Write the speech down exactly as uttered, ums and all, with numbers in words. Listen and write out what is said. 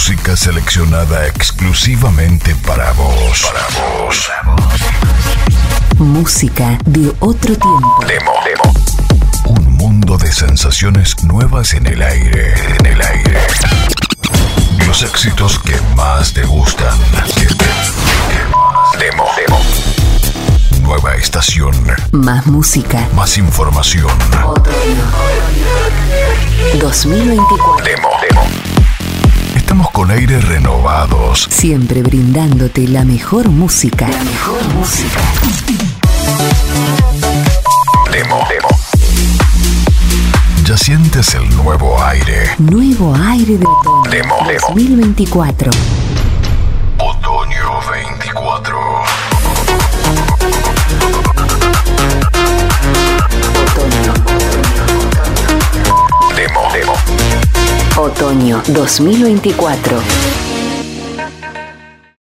Música seleccionada exclusivamente para vos. Para vos. Música de otro tiempo. Demo, demo. Un mundo de sensaciones nuevas en el aire. En el aire. Los éxitos que más te gustan. Demo, demo. Nueva estación. Más música. Más información. Otoño dos mil veinticuatro. Demo, demo. Estamos con aires renovados. Siempre brindándote la mejor música. La mejor música. Demo, demo. Ya sientes el nuevo aire. Nuevo aire de otoño. Demo, demo. dos mil veinticuatro. Otoño veinticuatro. Otoño. Demo, demo. Otoño dos mil veinticuatro.